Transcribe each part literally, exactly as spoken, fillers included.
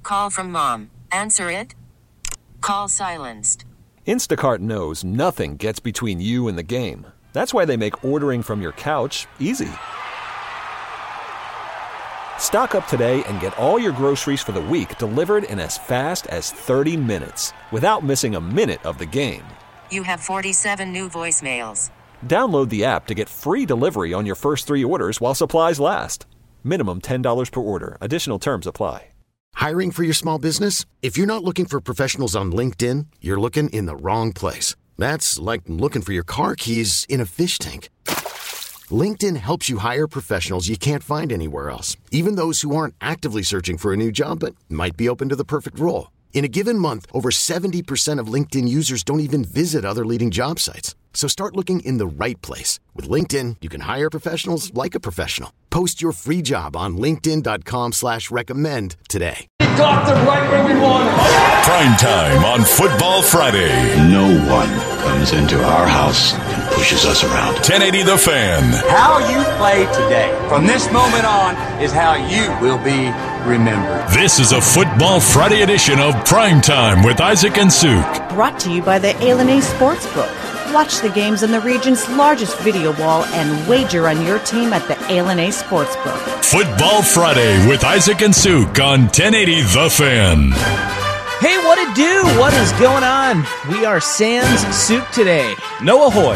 Call from mom. Answer it. Call silenced. Instacart knows nothing gets between you and the game. That's why they make ordering from your couch easy. Stock up today and get all your groceries for the week delivered in as fast as thirty minutes without missing a minute of the game. You have forty-seven new voicemails. Download the app to get free delivery on your first three orders while supplies last. Minimum ten dollars per order. Additional terms apply. Hiring for your small business? If you're not looking for professionals on LinkedIn, you're looking in the wrong place. That's like looking for your car keys in a fish tank. LinkedIn helps you hire professionals you can't find anywhere else, even those who aren't actively searching for a new job but might be open to the perfect role. In a given month, over seventy percent of LinkedIn users don't even visit other leading job sites. So start looking in the right place. With LinkedIn, you can hire professionals like a professional. Post your free job on linkedin.com slash recommend today. Got them right where we want them. Prime time on Football Friday. No one comes into our house and pushes us around. ten eighty The Fan. How you play today, from this moment on, is how you will be remembered. This is a Football Friday edition of Prime Time with Isaac and Suk. Brought to you by the A L N A Sportsbook. Watch the games on the region's largest video wall and wager on your team at the A L N A Sportsbook. Football Friday with Isaac and Suk on ten eighty The Fan. Hey, what it do? What is going on? We are Sans Suk today. No ahoy.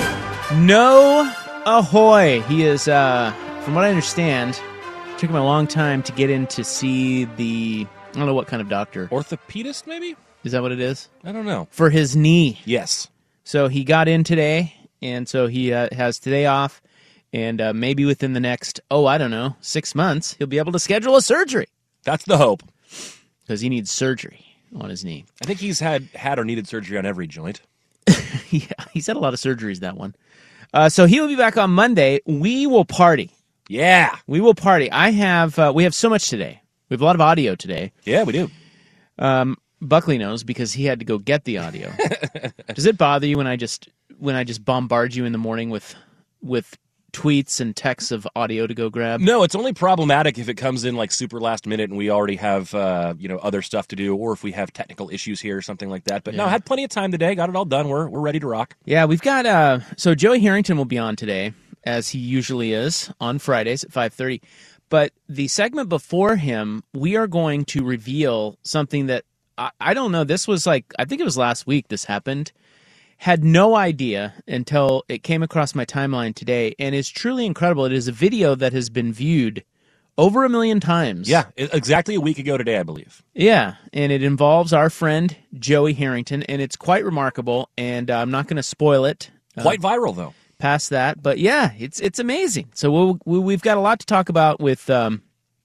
No ahoy. He is, uh, from what I understand, took him a long time to get in to see the, I don't know what kind of doctor. Orthopedist, maybe? Is that what it is? I don't know. For his knee. Yes. So he got in today, and so he uh, has today off, and uh, maybe within the next, oh, I don't know, six months, he'll be able to schedule a surgery. That's the hope. Because he needs surgery on his knee. I think he's had, had or needed surgery on every joint. Yeah, he's had a lot of surgeries, that one. Uh, so he will be back on Monday. We will party. Yeah. We will party. I have, uh, we have so much today. We have a lot of audio today. Yeah, we do. Um, Buckley knows because he had to go get the audio. Does it bother you when I just when I just bombard you in the morning with with tweets and texts of audio to go grab? No, it's only problematic if it comes in like super last minute and we already have uh, you know other stuff to do, or if we have technical issues here or something like that. But Yeah. no, I had plenty of time today. Got it all done. We're we're ready to rock. Yeah, we've got uh, so Joey Harrington will be on today, as he usually is on Fridays at five thirty. But the segment before him, we are going to reveal something that I, I don't know. This was like, I think it was last week this happened. Had no idea until it came across my timeline today, and is truly incredible. It is a video that has been viewed over a million times. Yeah, exactly a week ago today, I believe. Yeah, and it involves our friend Joey Harrington, and it's quite remarkable, and uh, I'm not going to spoil it. Quite uh, viral, though. Past that, but yeah, it's it's amazing. So we'll, we, we've got a lot to talk about with um,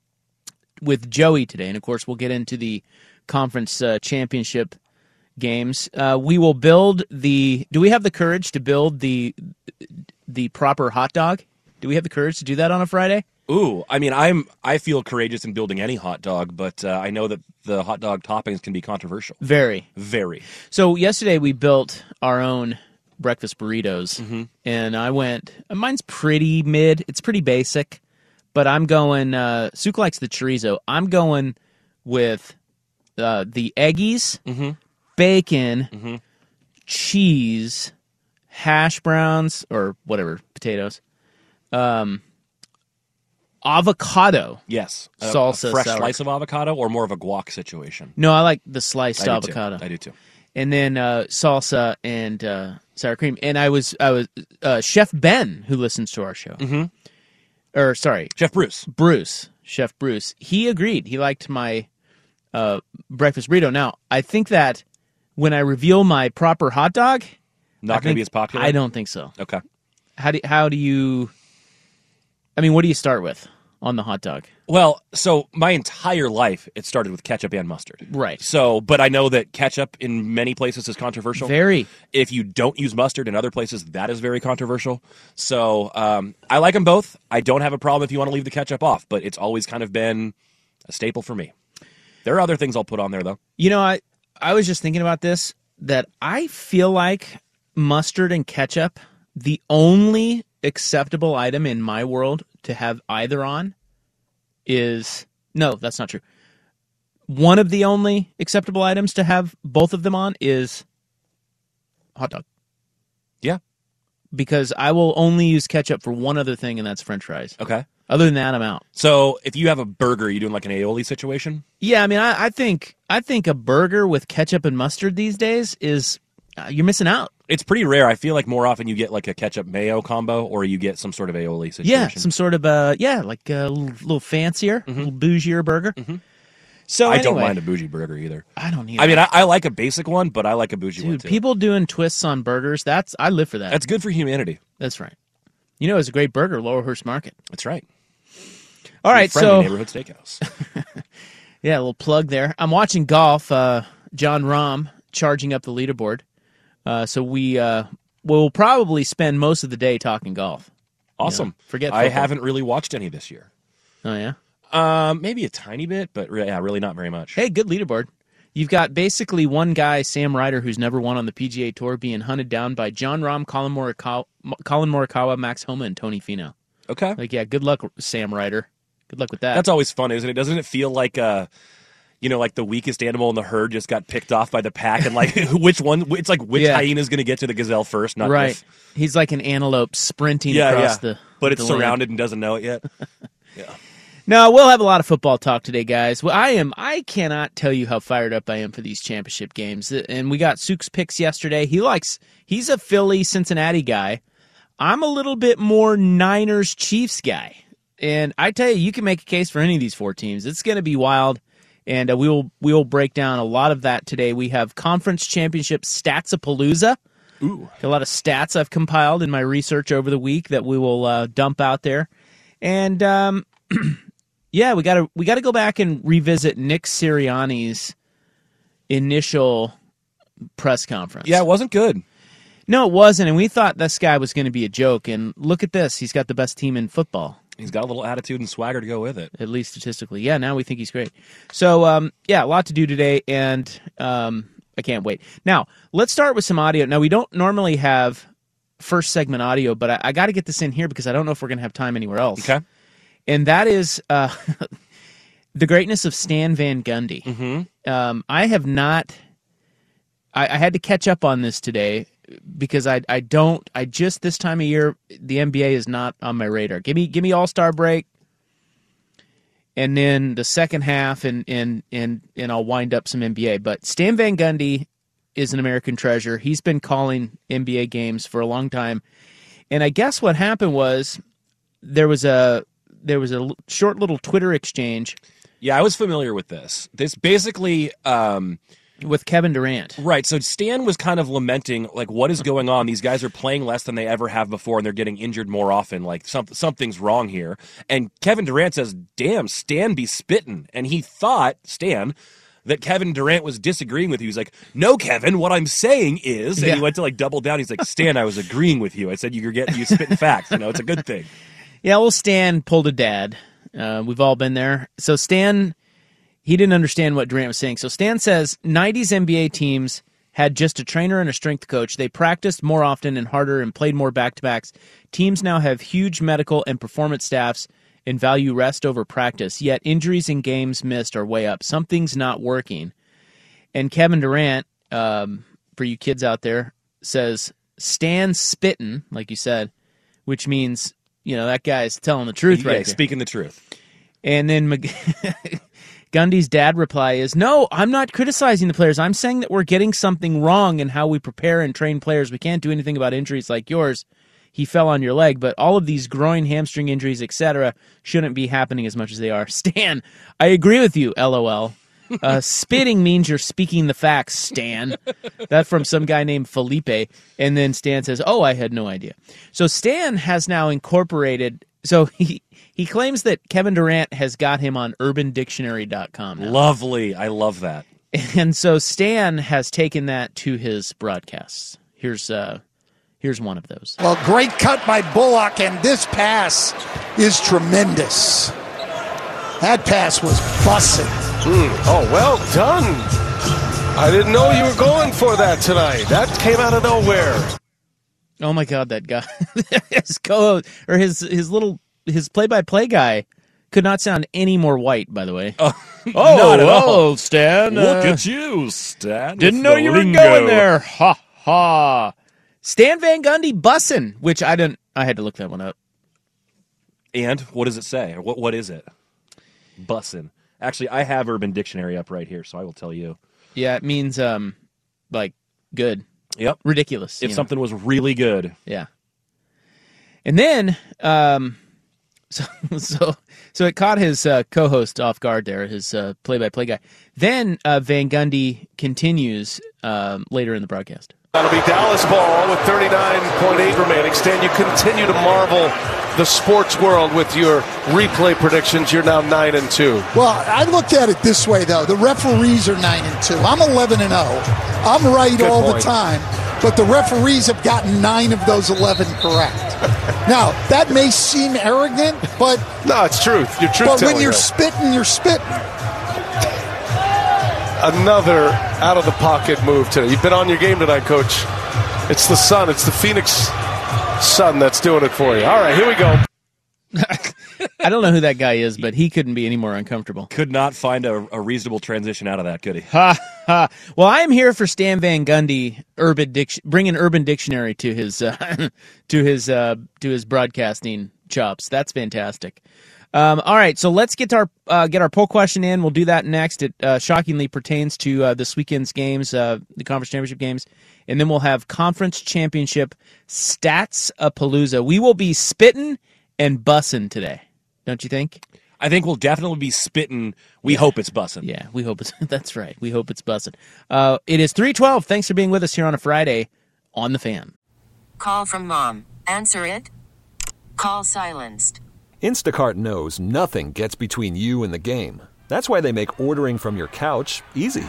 with Joey today, and of course we'll get into the conference uh, championship games. Uh, we will build the. Do we have the courage to build the the proper hot dog? Do we have the courage to do that on a Friday? Ooh, I mean, I'm I feel courageous in building any hot dog, but uh, I know that the hot dog toppings can be controversial. Very, very. So yesterday we built our own breakfast burritos, mm-hmm. and I went. Mine's pretty mid. It's pretty basic, but I'm going. Uh, Suk likes the chorizo. I'm going with uh, the eggies, mm-hmm. bacon, mm-hmm. cheese, hash browns or whatever potatoes, um, avocado. Yes, a, salsa, a fresh sour. slice of avocado, or more of a guac situation. No, I like the sliced I avocado. Do too. I do too. And then uh, salsa and uh, sour cream. And I was I was uh, Chef Ben, who listens to our show, mm-hmm. or sorry, Chef Bruce. Bruce, Chef Bruce. He agreed. He liked my uh, breakfast burrito. Now, I think that when I reveal my proper hot dog, not going to be as popular. I don't think so. Okay. How do how do you? I mean, what do you start with on the hot dog? Well, so my entire life, it started with ketchup and mustard. Right. So, but I know that ketchup in many places is controversial. Very. If you don't use mustard in other places, that is very controversial. So um, I like them both. I don't have a problem if you want to leave the ketchup off, but it's always kind of been a staple for me. There are other things I'll put on there, though. You know, I, I was just thinking about this, that I feel like mustard and ketchup, the only acceptable item in my world to have either on is... No, that's not true. one of the only acceptable items to have both of them on is hot dog. Yeah. Because I will only use ketchup for one other thing, and that's French fries. Okay. Other than that, I'm out. So if you have a burger, are you doing like an aioli situation? Yeah, I mean, I, I think I think a burger with ketchup and mustard these days is uh, you're missing out. It's pretty rare. I feel like more often you get like a ketchup mayo combo, or you get some sort of aioli situation. Yeah, some sort of uh, yeah, like a little, little fancier, mm-hmm. a little bougier burger. Mm-hmm. So I anyway, don't mind a bougie burger either. I don't either. I mean, I, I like a basic one, but I like a bougie Dude, one too. People doing twists on burgers, that's I live for that. That's good for humanity. That's right. You know, it's a great burger, Lowerhurst Market. That's right. All right, friendly so neighborhood steakhouse. Yeah, a little plug there. I'm watching golf. Uh, John Rahm charging up the leaderboard. Uh, so we uh, will probably spend most of the day talking golf. Awesome. You know, forget I football. haven't really watched any this year. Oh yeah. Um, maybe a tiny bit, but re- yeah, really not very much. Hey, good leaderboard. You've got basically one guy, Sam Ryder, who's never won on the P G A Tour, being hunted down by John Rahm, Colin Morikawa, Colin Morikawa, Max Homa, and Tony Finau. Okay. Like, yeah, good luck, Sam Ryder. Good luck with that. That's always fun, isn't it? Doesn't it feel like uh you know, like the weakest animal in the herd just got picked off by the pack, and like which one? It's like which Yeah. hyena is going to get to the gazelle first? Not right. if, He's like an antelope sprinting yeah, across yeah. the. But it's the land. surrounded and doesn't know it yet. Yeah. No, we'll have a lot of football talk today, guys. Well, I am. I cannot tell you how fired up I am for these championship games. And we got Sook's picks yesterday. He likes. He's a Philly Cincinnati guy. I'm a little bit more Niners Chiefs guy. And I tell you, you can make a case for any of these four teams. It's going to be wild, and uh, we will we will break down a lot of that today. We have conference championship stats-a-palooza. Ooh, a lot of stats I've compiled in my research over the week that we will uh, dump out there, and um, yeah, we got to we got to go back and revisit Nick Sirianni's initial press conference. yeah, it wasn't good. No, it wasn't, and we thought this guy was going to be a joke. And look at this; he's got the best team in football. He's got a little attitude and swagger to go with it. At least statistically. Yeah, now we think he's great. So, um, yeah, a lot to do today, and um, I can't wait. Now, let's start with some audio. Now, we don't normally have first segment audio, but I, I got to get this in here because I don't know if we're going to have time anywhere else. Okay. And that is uh, the greatness of Stan Van Gundy. Mm-hmm. Um, I have not I, – I had to catch up on this today because I I don't I just this time of year the N B A is not on my radar. Give me give me All-Star break, and then the second half, and and and and I'll wind up some N B A. But Stan Van Gundy is an American treasure. He's been calling N B A games for a long time, and I guess what happened was there was a there was a short little Twitter exchange. Yeah, I was familiar with this. This basically. Um, With Kevin Durant. Right, so Stan was kind of lamenting, like, what is going on? These guys are playing less than they ever have before, and they're getting injured more often. Like, some, something's wrong here. And Kevin Durant says, damn, Stan be spittin'. And he thought, Stan, that Kevin Durant was disagreeing with you. He's like, no, Kevin, what I'm saying is, and Yeah. he went to, like, double down. He's like, Stan, I was agreeing with you. I said you're getting you spitting facts. You know, it's a good thing. Yeah, well, Stan pulled a dad. Uh, we've all been there. So Stan... He didn't understand what Durant was saying. So Stan says nineties N B A teams had just a trainer and a strength coach. They practiced more often and harder and played more back-to-backs. Teams now have huge medical and performance staffs and value rest over practice. Yet injuries and games missed are way up. Something's not working. And Kevin Durant, um, for you kids out there, says Stan spittin', like you said, which means, you know, that guy's telling the truth Yeah, right there. speaking the truth. And then Mag- Gundy's dad reply is, no, I'm not criticizing the players. I'm saying that we're getting something wrong in how we prepare and train players. We can't do anything about injuries like yours. He fell on your leg, but all of these groin, hamstring injuries, et cetera, shouldn't be happening as much as they are. Stan, I agree with you, LOL. Uh, spitting means you're speaking the facts, Stan. That from some guy named Felipe. And then Stan says, oh, I had no idea. So Stan has now incorporated... So he he claims that Kevin Durant has got him on urban dictionary dot com now. Lovely. I love that. And so Stan has taken that to his broadcasts. Here's uh here's one of those. Well, great cut by Bullock, and this pass is tremendous. That pass was busted. Mm. Oh, well done. I didn't know you were going for that tonight. That came out of nowhere. Oh my God, that guy, his co or his his little his play by play guy Could not sound any more white, by the way. Oh, oh, not at oh, all. Stan. Look uh, at you, Stan. Didn't with know the you were lingo. going there. Ha, ha. Stan Van Gundy bussin', which I didn't, I had to look that one up. And what does it say? Or what what is it? Bussin'. Actually, I have Urban Dictionary up right here, so I will tell you. Yeah, it means, um, like, good. Yep. Ridiculous. If you know. something was really good. Yeah. And then, um, so so so it caught his uh, co-host off guard there, his uh, play-by-play guy. Then uh, Van Gundy continues um, later in the broadcast. That'll be Dallas ball with thirty-nine point eight remaining. Stan, you continue to marvel the sports world with your replay predictions. You're now nine and two. Well, I look at it this way, though. The referees are nine and two. I'm eleven and oh. I'm right Good all point. the time, but the referees have gotten nine of those eleven correct. Now, that may seem arrogant, but no, it's truth. You're truth But telling when you're though. spitting, you're spitting. Another out of the pocket move today. You've been on your game tonight, Coach. It's the sun. It's the Phoenix Sun that's doing it for you. All right, here we go. I don't know who that guy is, but he couldn't be any more uncomfortable. Could not find a, a reasonable transition out of that, could he? Ha ha. Well, I am here for Stan Van Gundy, Urban Dic- bringing Urban Dictionary to his uh, to his uh, to his broadcasting chops. That's fantastic. Um, all right, so let's get our uh, get our poll question in. We'll do that next. It uh, shockingly pertains to uh, this weekend's games, uh, the conference championship games, and then we'll have conference championship stats-a-palooza. We will be spitting and bussing today, don't you think? I think we'll definitely be spitting. We yeah. hope it's bussing. Yeah, we hope it's. That's right. We hope it's bussing. Uh, it is three twelve. Thanks for being with us here on a Friday on The Fan. Call from mom. Answer it. Call silenced. Instacart knows nothing gets between you and the game. That's why they make ordering from your couch easy.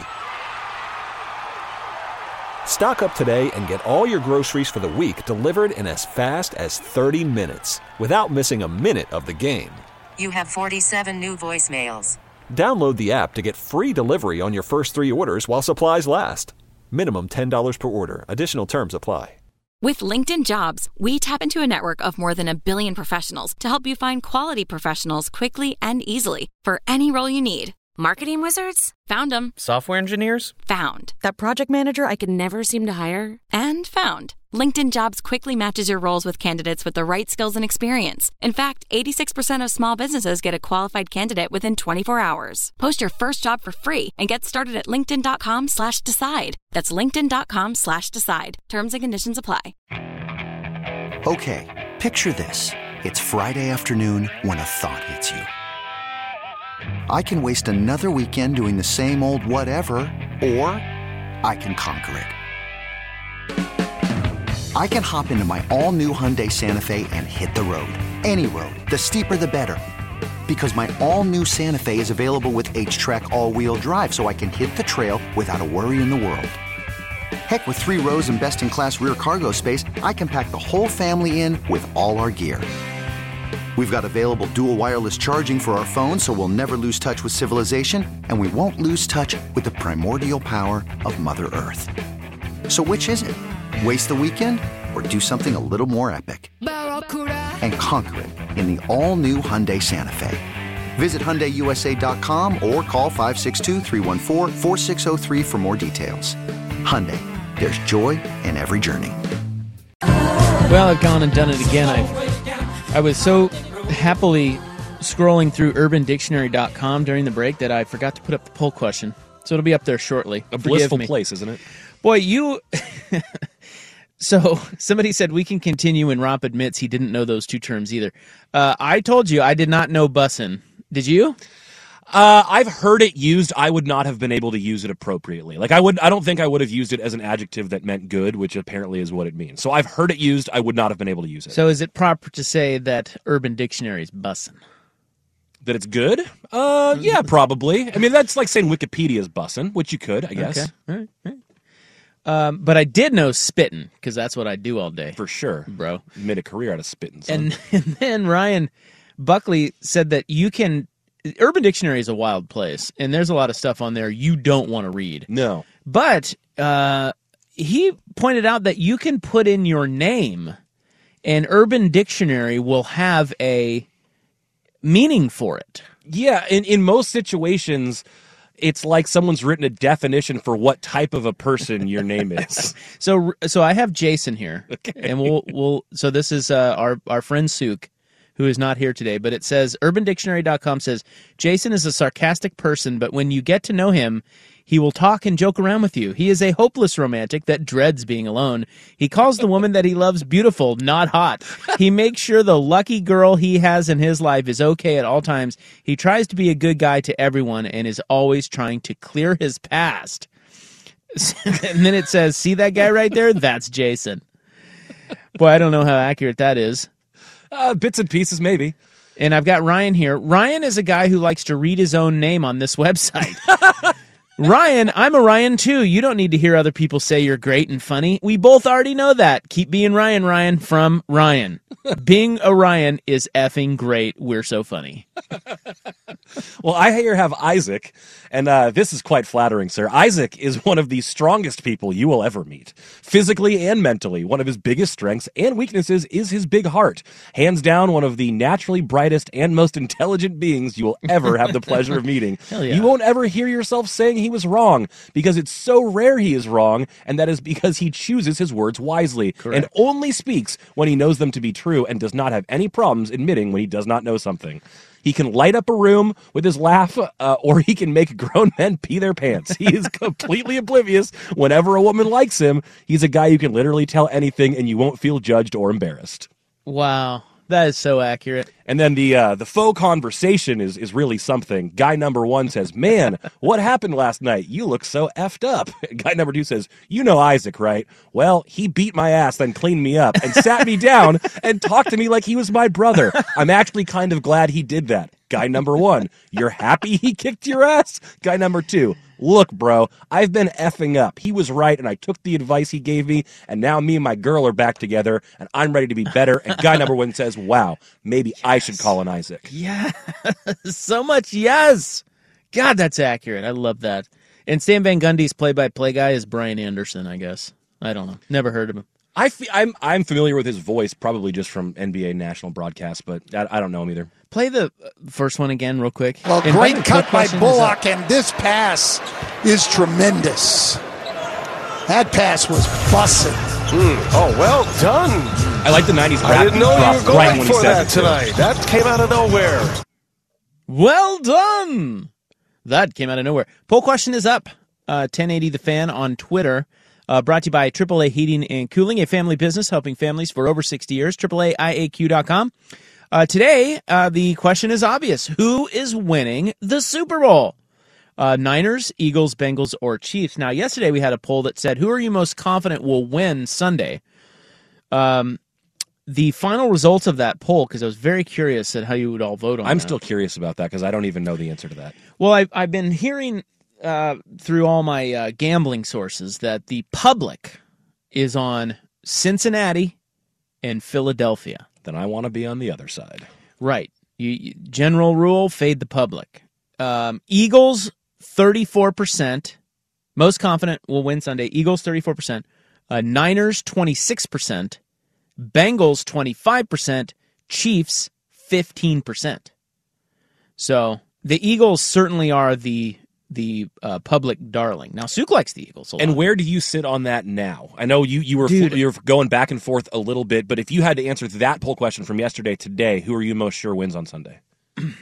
Stock up today and get all your groceries for the week delivered in as fast as thirty minutes without missing a minute of the game. You have forty-seven new voicemails. Download the app to get free delivery on your first three orders while supplies last. Minimum ten dollars per order. Additional terms apply. With LinkedIn Jobs, we tap into a network of more than a billion professionals to help you find quality professionals quickly and easily for any role you need. Marketing wizards? Found them. Software engineers? Found. That project manager I could never seem to hire? And found. LinkedIn Jobs quickly matches your roles with candidates with the right skills and experience. In fact, eighty-six percent of small businesses get a qualified candidate within twenty-four hours. Post your first job for free and get started at linkedin.com slash decide. That's linkedin.com slash decide. Terms and conditions apply. Okay, picture this. It's Friday afternoon when a thought hits you. I can waste another weekend doing the same old whatever, or I can conquer it. I can hop into my all-new Hyundai Santa Fe and hit the road. Any road. The steeper, the better. Because my all-new Santa Fe is available with H-Track all-wheel drive, so I can hit the trail without a worry in the world. Heck, with three rows and best-in-class rear cargo space, I can pack the whole family in with all our gear. We've got available dual wireless charging for our phones, so we'll never lose touch with civilization, and we won't lose touch with the primordial power of Mother Earth. So which is it? Waste the weekend or do something a little more epic? And conquer it in the all-new Hyundai Santa Fe. Visit Hyundai U S A dot com or call five six two, three one four, four six zero three for more details. Hyundai, there's joy in every journey. Well, I've gone and done it again. I I was so happily scrolling through urban dictionary dot com during the break that I forgot to put up the poll question. So it'll be up there shortly. A Forgive blissful me. place, isn't it? Boy, you... So somebody said we can continue, and Romp admits he didn't know those two terms either. Uh, I told you I did not know bussin'. Did you? Uh, I've heard it used. I would not have been able to use it appropriately. Like I would, I don't think I would have used it as an adjective that meant good, which apparently is what it means. So I've heard it used. I would not have been able to use it. So is it proper to say that Urban Dictionary is bussin'? That it's good? Uh, yeah, probably. I mean, that's like saying Wikipedia is bussin', which you could, I guess. Okay. All right. All right. Um, but I did know spittin', because that's what I do all day. For sure. Bro. You made a career out of spitting. And, and then Ryan Buckley said that you can... Urban Dictionary is a wild place, and there's a lot of stuff on there you don't want to read. No. But uh, he pointed out that you can put in your name, and Urban Dictionary will have a meaning for it. Yeah, in, in most situations, it's like someone's written a definition for what type of a person your name is. so so I have Jason here. Okay. And we'll we'll so this is uh, our our friend Suk, who is not here today, but it says urban dictionary dot com says Jason is a sarcastic person, but when you get to know him, he will talk and joke around with you. He is a hopeless romantic that dreads being alone. He calls the woman that he loves beautiful, not hot. He makes sure the lucky girl he has in his life is okay at all times. He tries to be a good guy to everyone and is always trying to clear his past. And then it says, see that guy right there? That's Jason. Boy, I don't know how accurate that is. Uh, bits and pieces, maybe. And I've got Ryan here. Ryan is a guy who likes to read his own name on this website. Ryan, I'm a Ryan too. You don't need to hear other people say you're great and funny. We both already know that. Keep being Ryan, Ryan, from Ryan. Being a Ryan is effing great. We're so funny. Well, I here have Isaac, and uh, this is quite flattering, sir. Isaac is one of the strongest people you will ever meet. Physically and mentally, one of his biggest strengths and weaknesses is his big heart. Hands down, one of the naturally brightest and most intelligent beings you will ever have the pleasure of meeting. Hell yeah. You won't ever hear yourself saying he was wrong, because it's so rare he is wrong, and that is because he chooses his words wisely. Correct. And only speaks when he knows them to be true and does not have any problems admitting when he does not know something. He can light up a room with his laugh, uh, or he can make grown men pee their pants. He is completely oblivious whenever a woman likes him. He's a guy you can literally tell anything and you won't feel judged or embarrassed. Wow. That is so accurate. And then the uh, the faux conversation is is really something. Guy number one says, man, what happened last night? You look so effed up. Guy number two says, you know Isaac, right? Well, he beat my ass, then cleaned me up and sat me down and talked to me like he was my brother. I'm actually kind of glad he did that. Guy number one, you're happy he kicked your ass? Guy number two, look, bro, I've been effing up. He was right, and I took the advice he gave me, and now me and my girl are back together, and I'm ready to be better. And guy number one says, wow, maybe yes. I should call an Isaac. Yeah, so much yes. God, that's accurate. I love that. And Stan Van Gundy's play-by-play guy is Brian Anderson, I guess. I don't know. Never heard of him. I fe- I'm I'm familiar with his voice, probably just from N B A national broadcasts, but I, I don't know him either. Play the first one again real quick. Well, and great cut by question, Bullock, and this pass is tremendous. That pass was busted. Mm. Oh, well done. I like the nineties rap. I didn't know you were going right for that tonight. That came out of nowhere. Well done. That came out of nowhere. Poll question is up. Uh, ten eighty The Fan on Twitter. Uh, brought to you by triple A Heating and Cooling, a family business helping families for over sixty years. triple A I A Q dot com. Uh, today, uh, the question is obvious. Who is winning the Super Bowl? Uh, Niners, Eagles, Bengals, or Chiefs? Now, yesterday we had a poll that said, who are you most confident will win Sunday? Um, the final results of that poll, because I was very curious at how you would all vote on I'm that. still curious about that because I don't even know the answer to that. Well, I've, I've been hearing uh, through all my uh, gambling sources that the public is on Cincinnati and Philadelphia. Then I want to be on the other side. Right. You, you, general rule, fade the public. Um, Eagles, thirty-four percent. Most confident will win Sunday. Eagles, thirty-four percent. Uh, Niners, twenty-six percent. Bengals, twenty-five percent. Chiefs, fifteen percent. So the Eagles certainly are the the uh, public darling. Now, Suk likes the Eagles a lot. And where do you sit on that now? I know you, you were Dude. you were going back and forth a little bit, but if you had to answer that poll question from yesterday today, who are you most sure wins on Sunday? I'm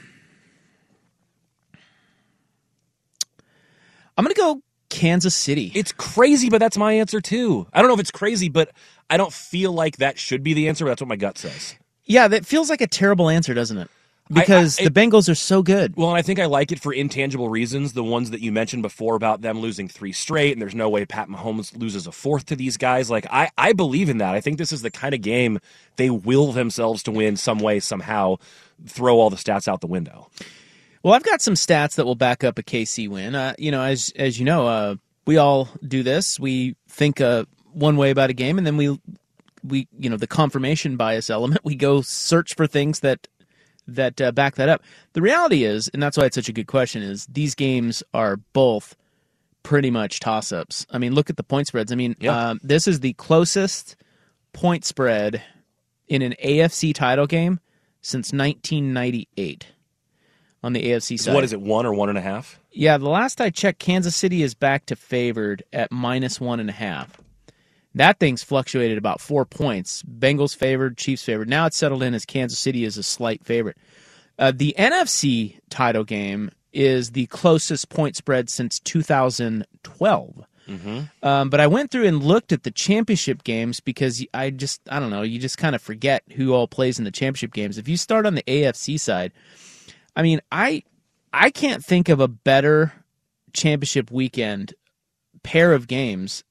going to go Kansas City. It's crazy, but that's my answer too. I don't know if it's crazy, but I don't feel like that should be the answer, but that's what my gut says. Yeah, that feels like a terrible answer, doesn't it? Because I, I, it, the Bengals are so good. Well, and I think I like it for intangible reasons, the ones that you mentioned before about them losing three straight, and there's no way Pat Mahomes loses a fourth to these guys. Like, I, I believe in that. I think this is the kind of game they will themselves to win some way, somehow, throw all the stats out the window. Well, I've got some stats that will back up a K C win. Uh, you know, as as you know, uh, we all do this. We think uh, one way about a game, and then we, we you know, the confirmation bias element, we go search for things that that uh, back that up. The reality is, and that's why it's such a good question, is these games are both pretty much toss-ups. I mean, look at the point spreads. I mean, yep. um, this is the closest point spread in an A F C title game since nineteen ninety-eight on the A F C side. So what is it, one or one and a half? Yeah, the last I checked, Kansas City is back to favored at minus one and a half. That thing's fluctuated about four points. Bengals favored, Chiefs favored. Now it's settled in as Kansas City is a slight favorite. Uh, the N F C title game is the closest point spread since two thousand twelve. Mm-hmm. Um, but I went through and looked at the championship games because I just, I don't know, you just kind of forget who all plays in the championship games. If you start on the A F C side, I mean, I I can't think of a better championship weekend pair of games.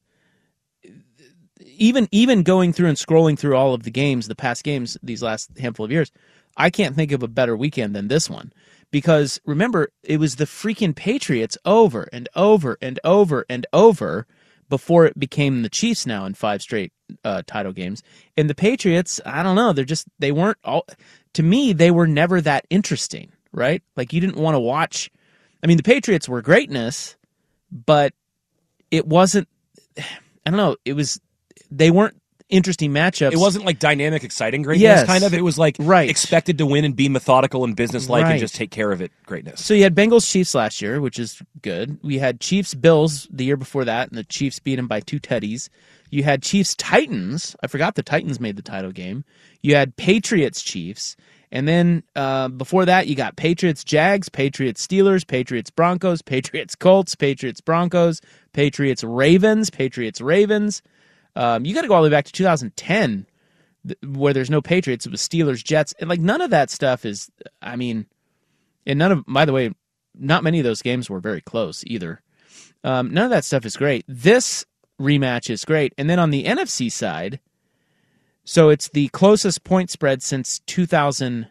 Even even going through and scrolling through all of the games, the past games these last handful of years, I can't think of a better weekend than this one. Because, remember, it was the freaking Patriots over and over and over and over before it became the Chiefs now in five straight uh, title games. And the Patriots, I don't know, they're just, they weren't all, to me, they were never that interesting, right? Like, you didn't want to watch, I mean, the Patriots were greatness, but it wasn't, I don't know, it was, they weren't interesting matchups. It wasn't like dynamic, exciting greatness, yes. kind of. It was like right. expected to win and be methodical and businesslike right. and just take care of it greatness. So you had Bengals Chiefs last year, which is good. We had Chiefs Bills the year before that, and the Chiefs beat them by two teddies. You had Chiefs Titans. I forgot the Titans made the title game. You had Patriots Chiefs. And then uh, before that, you got Patriots Jags, Patriots Steelers, Patriots Broncos, Patriots Colts, Patriots Broncos, Patriots Ravens, Patriots Ravens. Um, you got to go all the way back to two thousand ten, where there's no Patriots. It was Steelers, Jets, and like none of that stuff is. I mean, and none of. By the way, not many of those games were very close either. Um, none of that stuff is great. This rematch is great, and then on the N F C side, so it's the closest point spread since two thousand.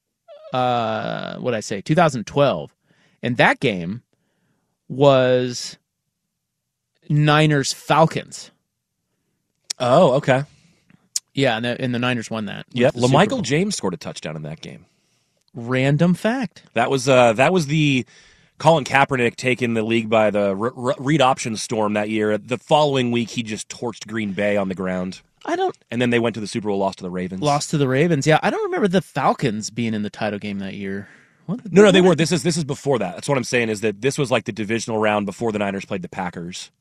Uh, what did I say? two thousand twelve, and that game was Niners Falcons. Oh, okay. Yeah, and the, and the Niners won that. Yep, LaMichael James scored a touchdown in that game. Random fact. That was uh, that was the Colin Kaepernick taking the league by the re- re- read option storm that year. The following week, he just torched Green Bay on the ground. I don't. And then they went to the Super Bowl, lost to the Ravens. Lost to the Ravens. Yeah, I don't remember the Falcons being in the title game that year. What, no, no, what they what? were. This is this is before that. That's what I'm saying. Is that this was like the divisional round before the Niners played the Packers.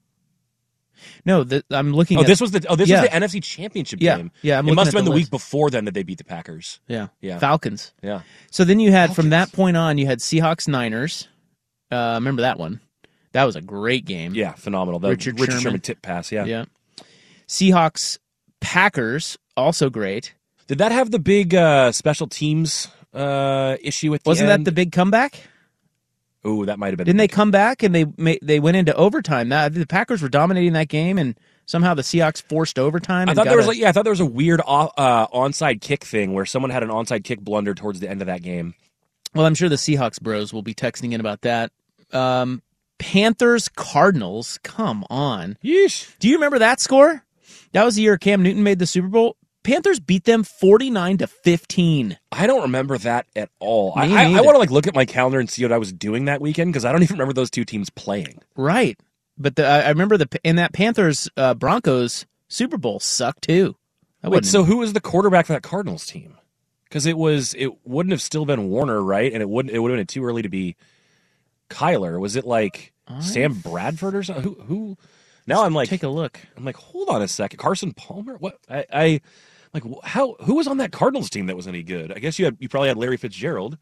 No, the, I'm looking. Oh, at... this was the oh, this yeah. was the N F C Championship yeah. game. Yeah, I'm it must have been the, the week before then that they beat the Packers. Yeah, yeah, Falcons. Yeah. So then you had Falcons. from that point on, you had Seahawks Niners. Uh, remember that one? That was a great game. Yeah, phenomenal. The Richard, Richard Sherman. Sherman tip pass. Yeah, yeah. Seahawks Packers also great. Did that have the big uh, special teams uh, issue at the Wasn't end? that the big comeback? Oh, that might have been. Didn't they come back and they ma- they went into overtime? That the Packers were dominating that game, and somehow the Seahawks forced overtime. I and thought got there was a, like yeah, I thought there was a weird uh, onside kick thing where someone had an onside kick blunder towards the end of that game. Well, I'm sure the Seahawks bros will be texting in about that. Um, Panthers Cardinals, come on. Yeesh. Do you remember that score? That was the year Cam Newton made the Super Bowl. Panthers beat them forty-nine to fifteen. I don't remember that at all. Me I, I, I neither. want to like look at my calendar and see what I was doing that weekend because I don't even remember those two teams playing. Right, but the, I I remember the in that Panthers uh, Broncos Super Bowl sucked too. I Wait, wouldn't- so who was the quarterback for that Cardinals team? Because it was it wouldn't have still been Warner, right? And it wouldn't it would have been too early to be Kyler. Was it like I- Sam Bradford or something? Who? who now I'm like take a look. I'm like, hold on a second, Carson Palmer. What? I, I like how who was on that Cardinals team that was any good? I guess you had you probably had Larry Fitzgerald.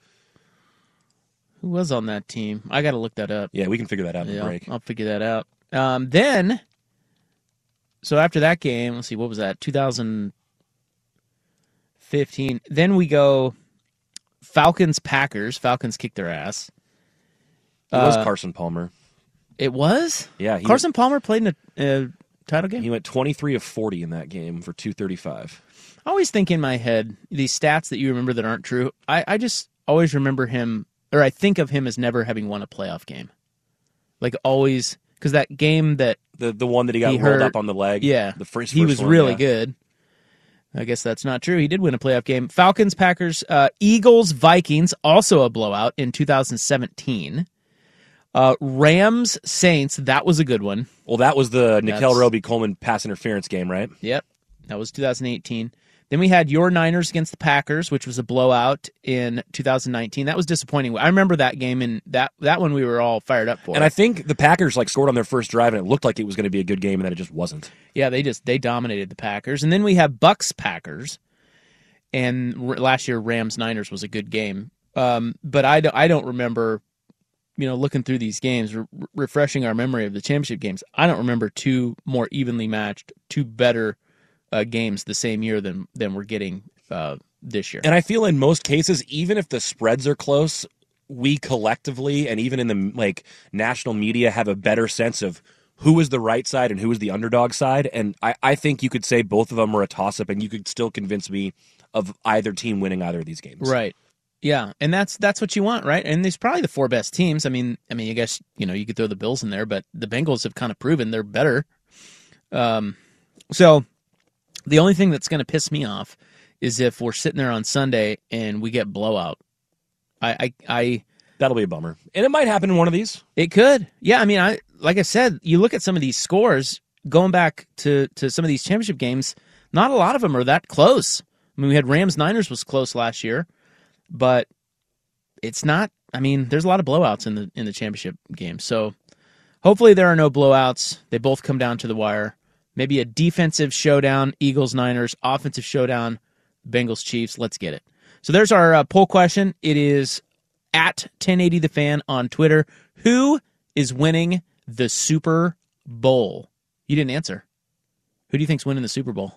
Who was on that team? I got to look that up. Yeah, we can figure that out in Yeah, the break. I'll figure that out. Um, then, so after that game, let's see, what was that? two thousand fifteen. Then we go Falcons Packers. Falcons kicked their ass. It was Uh, Carson Palmer. It was? Yeah, he Carson Palmer played in a, a title game? He went twenty-three of forty in that game for two thirty-five. I always think in my head, these stats that you remember that aren't true, I, I just always remember him, or I think of him as never having won a playoff game. Like always, because that game that The the one that he got he rolled hurt, up on the leg. yeah, the first, he first was one, really yeah. good. I guess that's not true. He did win a playoff game. Falcons, Packers, uh, Eagles, Vikings, also a blowout in two thousand seventeen. Uh, Rams, Saints, that was a good one. Well, that was the Nickel That's- Roby Coleman pass interference game, right? Yep, that was two thousand eighteen. Then we had your Niners against the Packers, which was a blowout in two thousand nineteen. That was disappointing. I remember that game, and that, that one we were all fired up for. And I think the Packers like scored on their first drive, and it looked like it was going to be a good game, and then it just wasn't. Yeah, they just they dominated the Packers. And then we have Bucks Packers, and r- last year Rams Niners was a good game. Um, but I don't, I don't remember, you know, looking through these games, re- refreshing our memory of the championship games. I don't remember two more evenly matched, two better Uh, games the same year than than we're getting uh, this year. And I feel in most cases, even if the spreads are close, we collectively and even in the like national media have a better sense of who is the right side and who is the underdog side. And I, I think you could say both of them are a toss-up, and you could still convince me of either team winning either of these games. Right. Yeah, and that's that's what you want, right? And these probably the four best teams. I mean, I mean, I guess you know you could throw the Bills in there, but the Bengals have kind of proven they're better. Um, so. The only thing that's going to piss me off is if we're sitting there on Sunday and we get blowout. I, I, I, that'll be a bummer, and it might happen in one of these. It could, yeah. I mean, I like I said, you look at some of these scores going back to, to some of these championship games. Not a lot of them are that close. I mean, we had Rams Niners was close last year, but it's not. I mean, there's a lot of blowouts in the in the championship game. So hopefully there are no blowouts. They both come down to the wire. Maybe a defensive showdown, Eagles-Niners, offensive showdown, Bengals-Chiefs. Let's get it. So there's our uh, poll question. It is at ten eighty The Fan on Twitter. Who is winning the Super Bowl? You didn't answer. Who do you think's winning the Super Bowl?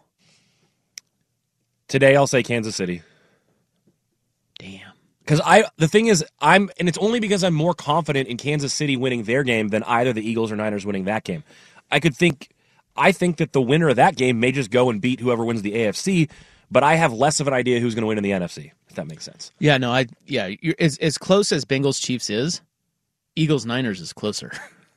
Today I'll say Kansas City. Damn. Because I, the thing is, I'm, and it's only because I'm more confident in Kansas City winning their game than either the Eagles or Niners winning that game. I could think... I think that the winner of that game may just go and beat whoever wins the A F C, but I have less of an idea who's going to win in the N F C, if that makes sense. Yeah, no, I yeah, you're, as as close as Bengals Chiefs is, Eagles Niners is closer.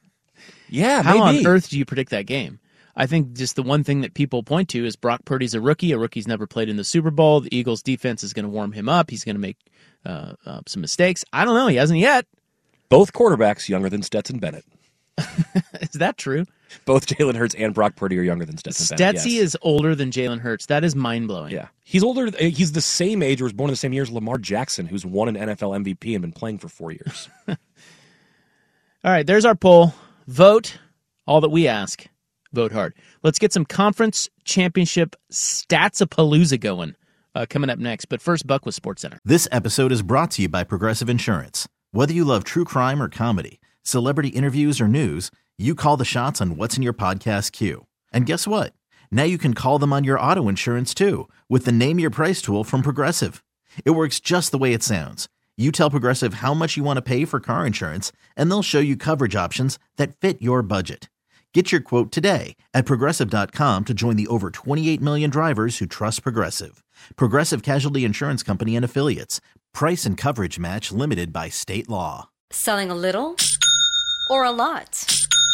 Yeah, how maybe. on earth do you predict that game? I think just the one thing that people point to is Brock Purdy's a rookie. A rookie's never played in the Super Bowl. The Eagles defense is going to warm him up. He's going to make uh, uh, some mistakes. I don't know. He hasn't yet. Both quarterbacks younger than Stetson Bennett. Is that true? Both Jalen Hurts and Brock Purdy are younger than Stetson Stetsy Bennett. Yes. is older than Jalen Hurts. That is mind-blowing. Yeah. He's older. He's the same age or was born in the same year as Lamar Jackson, who's won an N F L M V P and been playing for four years. All right, there's our poll. Vote. All that we ask. Vote hard. Let's get some conference championship stats-a-palooza going uh, coming up next. But first, Buck with SportsCenter. This episode is brought to you by Progressive Insurance. Whether you love true crime or comedy, celebrity interviews or news, you call the shots on what's in your podcast queue. And guess what? Now you can call them on your auto insurance too with the Name Your Price tool from Progressive. It works just the way it sounds. You tell Progressive how much you want to pay for car insurance, and they'll show you coverage options that fit your budget. Get your quote today at Progressive dot com to join the over twenty-eight million drivers who trust Progressive. Progressive Casualty Insurance Company and Affiliates. Price and coverage match limited by state law. Selling a little or a lot?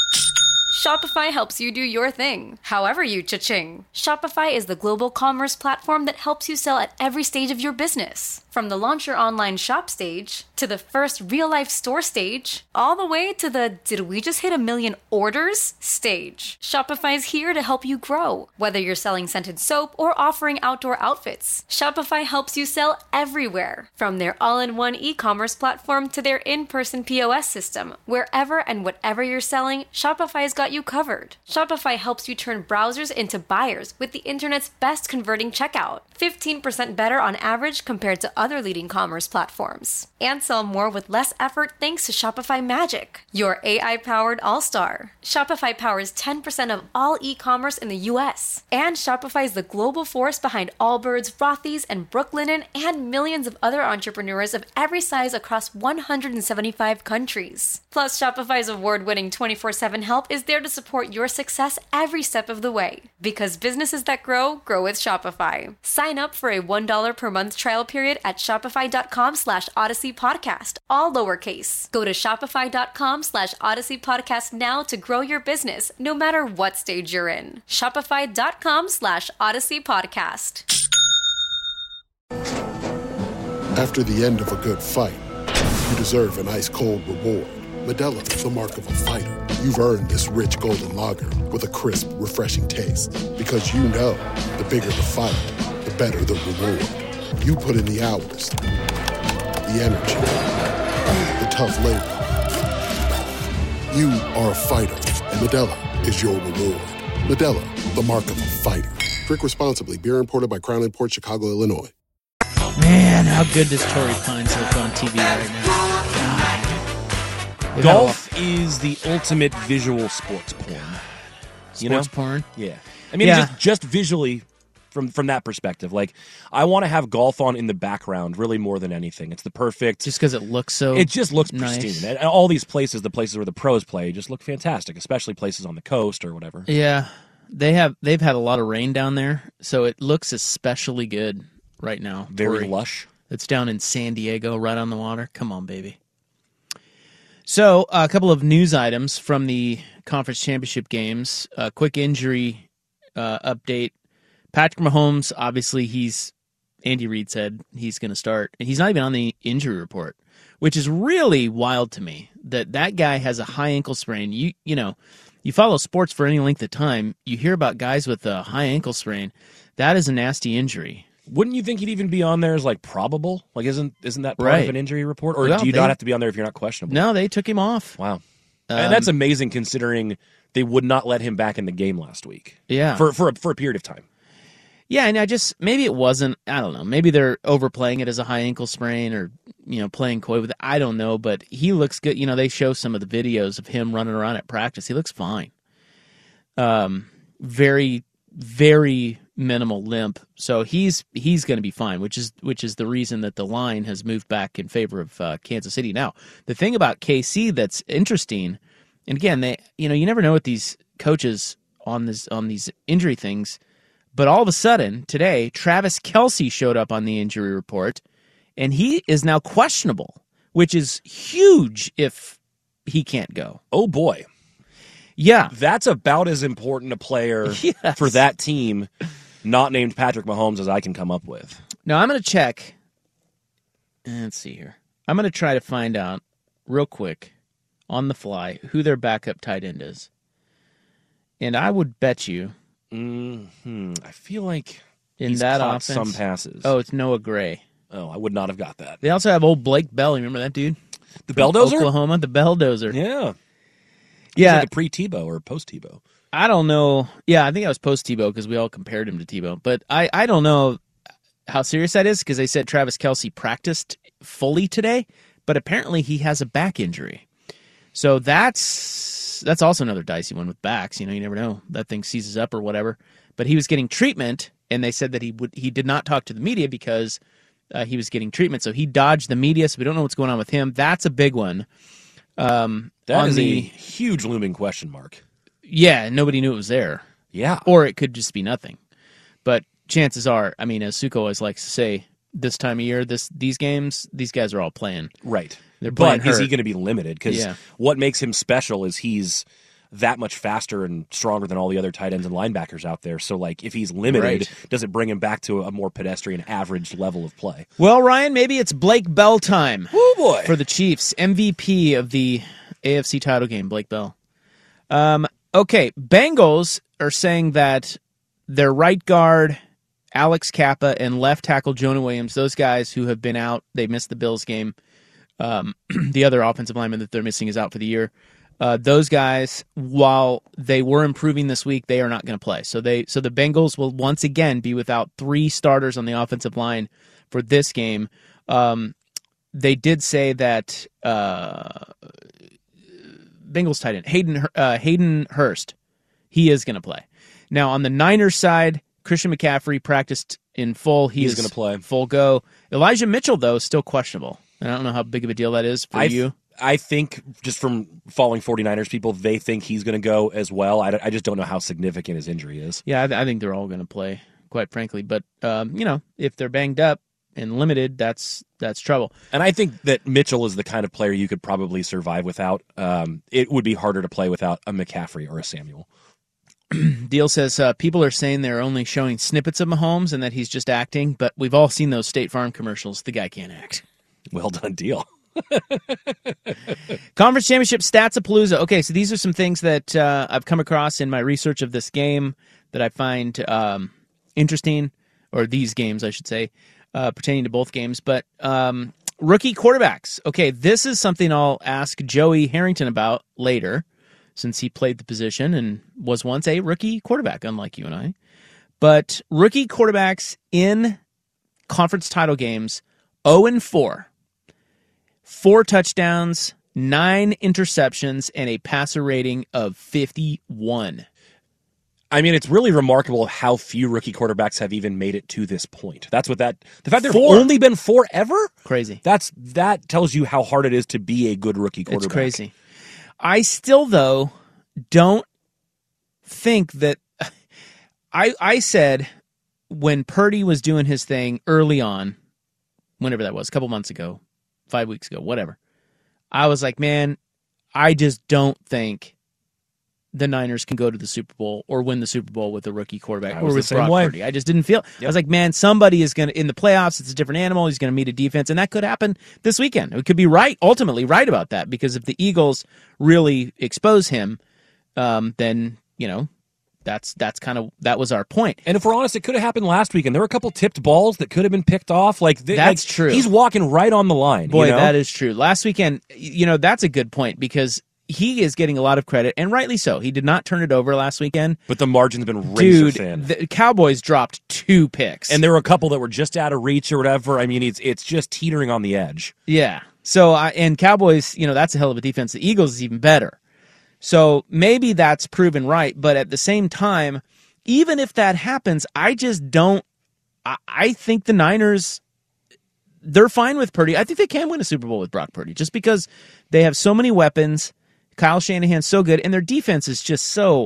Shopify helps you do your thing, however you cha-ching. Shopify is the global commerce platform that helps you sell at every stage of your business. From the launch your online shop stage, to the first real-life store stage, all the way to the did we just hit a million orders stage. Shopify's here to help you grow. Whether you're selling scented soap or offering outdoor outfits, Shopify helps you sell everywhere. From their all-in-one e-commerce platform to their in-person P O S system, wherever and whatever you're selling, Shopify's got you covered. Shopify helps you turn browsers into buyers with the internet's best converting checkout. fifteen percent better on average compared to other leading commerce platforms. And sell more with less effort thanks to Shopify Magic, your A I-powered all-star. Shopify powers ten percent of all e-commerce in the U S. And Shopify is the global force behind Allbirds, Rothy's, and Brooklinen, and millions of other entrepreneurs of every size across one hundred seventy-five countries. Plus, Shopify's award-winning twenty-four seven help is there to support your success every step of the way. Because businesses that grow, grow with Shopify. Sign up for a one dollar per month trial period at shopify.com slash Odyssey Podcast, all lowercase. Go to shopify.com slash Odyssey Podcast now to grow your business, no matter what stage you're in. Shopify.com slash Odyssey Podcast. After the end of a good fight, you deserve an ice-cold reward. Modelo is the mark of a fighter. You've earned this rich golden lager with a crisp, refreshing taste. Because you know, the bigger the fight, the better the reward. You put in the hours, the energy, the tough labor. You are a fighter, and Modelo is your reward. Modelo, the mark of a fighter. Drink responsibly. Beer imported by Crown Imports, Chicago, Illinois. Man, how good does Torrey Pines look on T V right now? God. Golf is the ultimate visual sports porn. You Sports know? porn? Yeah. I mean, Yeah. just, just visually from from that perspective. Like, I want to have golf on in the background really more than anything. It's the perfect... Just because it looks so It just looks nice. pristine. And all these places, the places where the pros play, just look fantastic, especially places on the coast or whatever. Yeah. They have, they've had a lot of rain down there, so it looks especially good right now. Very Torrey. lush. It's down in San Diego, right on the water. Come on, baby. So, uh, a couple of news items from the conference championship games. A quick injury uh, update. Patrick Mahomes, obviously, he's Andy Reid said he's going to start. And he's not even on the injury report, which is really wild to me that that guy has a high ankle sprain. You you know, you follow sports for any length of time, you hear about guys with a high ankle sprain. That is a nasty injury. Wouldn't you think he'd even be on there as, like, probable? Like, isn't isn't that part Right. of an injury report? Or Well, do you they- not have to be on there if you're not questionable? No, they took him off. Wow. Um, and that's amazing considering they would not let him back in the game last week. Yeah. For for a, for a period of time. Yeah, and I just, maybe it wasn't, I don't know, maybe they're overplaying it as a high ankle sprain or, you know, playing coy with it. I don't know, but he looks good. You know, they show some of the videos of him running around at practice. He looks fine. Um, very, very minimal limp. So he's he's going to be fine, which is which is the reason that the line has moved back in favor of uh, Kansas City. Now, the thing about K C that's interesting, and again, they you know, you never know with these coaches on this on these injury things. But all of a sudden, today, Travis Kelce showed up on the injury report, and he is now questionable, which is huge if he can't go. Oh, boy. Yeah. That's about as important a player Yes. for that team, not named Patrick Mahomes, as I can come up with. Now, I'm going to check. Let's see here. I'm going to try to find out real quick on the fly who their backup tight end is. And I would bet you... Hmm. I feel like in he's that caught offense, some passes. Oh, it's Noah Gray. Oh, I would not have got that. They also have old Blake Bell. Remember that dude? The From Belldozer? Oklahoma, the Belldozer. Yeah. Yeah. Like a pre-Tebow or post-Tebow. I don't know. Yeah, I think I was post-Tebow because we all compared him to Tebow. But I, I don't know how serious that is because they said Travis Kelce practiced fully today, but apparently he has a back injury. So that's that's also another dicey one with backs. You know, you never know. That thing seizes up or whatever. But he was getting treatment, and they said that he would he did not talk to the media because uh, he was getting treatment. So he dodged the media, so we don't know what's going on with him. That's a big one. Um, That on is the, a huge looming question mark. Yeah, nobody knew it was there. Yeah. Or it could just be nothing. But chances are, I mean, as Suko always likes to say, this time of year, this these games, these guys are all playing. Right. They're playing But is he hurt. going to be limited? Because Yeah. what makes him special is he's that much faster and stronger than all the other tight ends and linebackers out there. So, like, if he's limited, Right. does it bring him back to a more pedestrian average level of play? Well, Ryan, maybe it's Blake Bell time. Oh, boy. For the Chiefs. M V P of the A F C title game, Blake Bell. Um, okay, Bengals are saying that their right guard, Alex Kappa, and left tackle, Jonah Williams, those guys who have been out, they missed the Bills game. Um, the other offensive lineman that they're missing is out for the year. Uh, those guys, while they were improving this week, they are not going to play. So they, so the Bengals will once again be without three starters on the offensive line for this game. Um, they did say that uh, Bengals tight end Hayden uh, Hayden Hurst, he is going to play. Now on the Niners side, Christian McCaffrey practiced in full. He He's is gonna play. full go. Elijah Mitchell though still questionable. And I don't know how big of a deal that is for I, you. I think just from following 49ers people, they think he's going to go as well. I, I just don't know how significant his injury is. Yeah, I, I think they're all going to play, quite frankly. But um, you know, if they're banged up and limited, that's that's trouble. And I think that Mitchell is the kind of player you could probably survive without. Um, it would be harder to play without a McCaffrey or a Samuel. Deal says uh, people are saying they're only showing snippets of Mahomes and that he's just acting, but we've all seen those State Farm commercials. The guy can't act. Well done, Deal. Conference Championship Stats-a-Palooza. Okay, so these are some things that uh, I've come across in my research of this game that I find um, interesting. or these games, I should say, uh, pertaining to both games. But um, rookie quarterbacks. Okay, this is something I'll ask Joey Harrington about later, since he played the position and was once a rookie quarterback, unlike you and I. But rookie quarterbacks in conference title games, oh and four. Four touchdowns, nine interceptions, and a passer rating of fifty-one. I mean, it's really remarkable how few rookie quarterbacks have even made it to this point. That's what that, the fact there have only been four ever? Crazy. That's, that tells you how hard it is to be a good rookie quarterback. It's crazy. I still, though, don't think that, I I said when Purdy was doing his thing early on, whenever that was, a couple months ago, five weeks ago, whatever, I was like, man, I just don't think the Niners can go to the Super Bowl or win the Super Bowl with a rookie quarterback or with Brock Purdy. I just didn't feel. Yep. I was like, man, somebody is going to, in the playoffs, it's a different animal. He's going to meet a defense, and that could happen this weekend. We could be right, ultimately right about that, because if the Eagles really expose him, um, then, you know, That's that's kind of that was our point. And if we're honest, it could have happened last weekend. There were a couple tipped balls that could have been picked off. Like they, that's like, true. He's walking right on the line. Boy, you know? That is true. Last weekend, you know, that's a good point because he is getting a lot of credit, and rightly so. He did not turn it over last weekend, but the margin's been razor Dude, thin. The Cowboys dropped two picks, and there were a couple that were just out of reach or whatever. I mean, it's it's just teetering on the edge. Yeah. So I and Cowboys, you know, that's a hell of a defense. The Eagles is even better. So maybe that's proven right, but at the same time, even if that happens, I just don't. I, I think the Niners, they're fine with Purdy. I think they can win a Super Bowl with Brock Purdy just because they have so many weapons. Kyle Shanahan's so good, and their defense is just so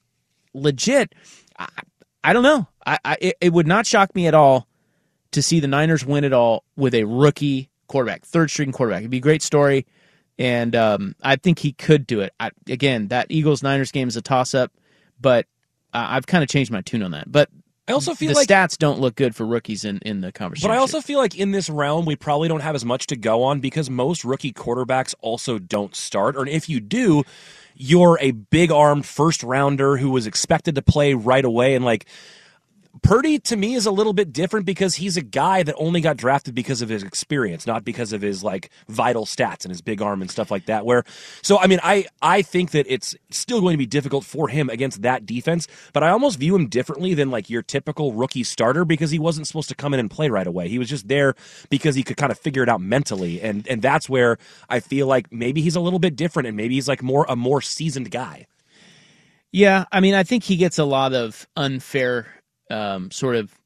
legit. I, I don't know. I, I it, it would not shock me at all to see the Niners win it all with a rookie quarterback, third string quarterback. It'd be a great story, and um, I think he could do it. I, again, that Eagles-Niners game is a toss-up, but uh, I've kind of changed my tune on that. But I also feel the like stats don't look good for rookies in, in the conversation. But I also feel like in this realm, we probably don't have as much to go on because most rookie quarterbacks also don't start. Or if you do, you're a big-armed first-rounder who was expected to play right away. And, like, Purdy, to me, is a little bit different because he's a guy that only got drafted because of his experience, not because of his, like, vital stats and his big arm and stuff like that. Where, so, I mean, I, I think that it's still going to be difficult for him against that defense, but I almost view him differently than, like, your typical rookie starter because he wasn't supposed to come in and play right away. He was just there because he could kind of figure it out mentally, and, and that's where I feel like maybe he's a little bit different and maybe he's, like, more a more seasoned guy. Yeah, I mean, I think he gets a lot of unfair Um, sort of,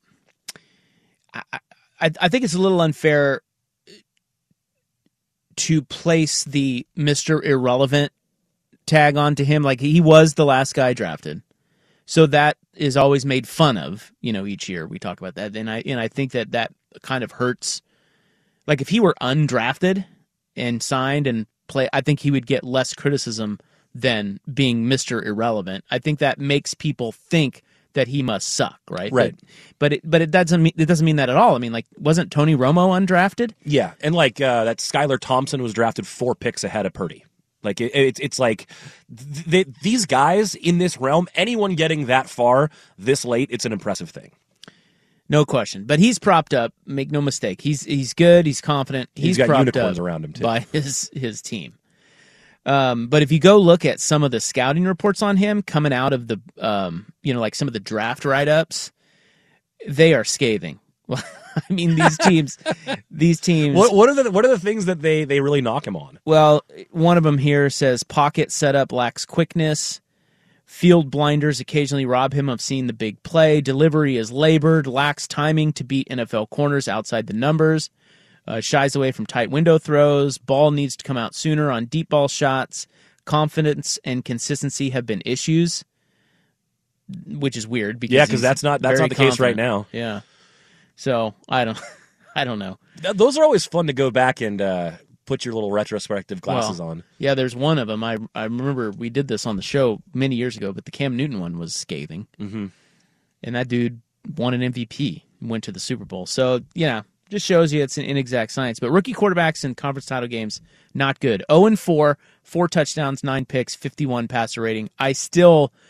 I, I, I think it's a little unfair to place the Mister Irrelevant tag onto him. Like, he was the last guy drafted, so that is always made fun of. You know, each year we talk about that, and I and I think that that kind of hurts. Like, if he were undrafted and signed and play, I think he would get less criticism than being Mister Irrelevant. I think that makes people think that he must suck, right? Right. But, but it but it doesn't mean it doesn't mean that at all. I mean, like, wasn't Tony Romo undrafted? Yeah, and like uh, that Skylar Thompson was drafted four picks ahead of Purdy. Like it, it, it's like th- th- these guys in this realm, anyone getting that far this late, it's an impressive thing. No question. But he's propped up. Make no mistake. He's he's good. He's confident. He's, he's got propped unicorns up around him too by his his team. Um, but if you go look at some of the scouting reports on him coming out of the, um, you know, like some of the draft write-ups, they are scathing. Well, I mean, these teams, these teams. What, what are the what are the things that they they really knock him on? Well, one of them here says pocket setup lacks quickness. Field blinders occasionally rob him of seeing the big play. Delivery is labored, lacks timing to beat N F L corners outside the numbers. Uh, shies away from tight window throws. Ball needs to come out sooner on deep ball shots. Confidence and consistency have been issues, which is weird. Because yeah, because that's not that's not the confident. case right now. Yeah, so I don't, I don't know. Th- those are always fun to go back and uh, put your little retrospective glasses well, on. Yeah, there's one of them. I I remember we did this on the show many years ago, but the Cam Newton one was scathing, mm-hmm. and that dude won an M V P, went to the Super Bowl. So yeah. Just shows you it's an inexact science. But rookie quarterbacks in conference title games, not good. oh and four, four touchdowns, nine picks, fifty-one passer rating. I still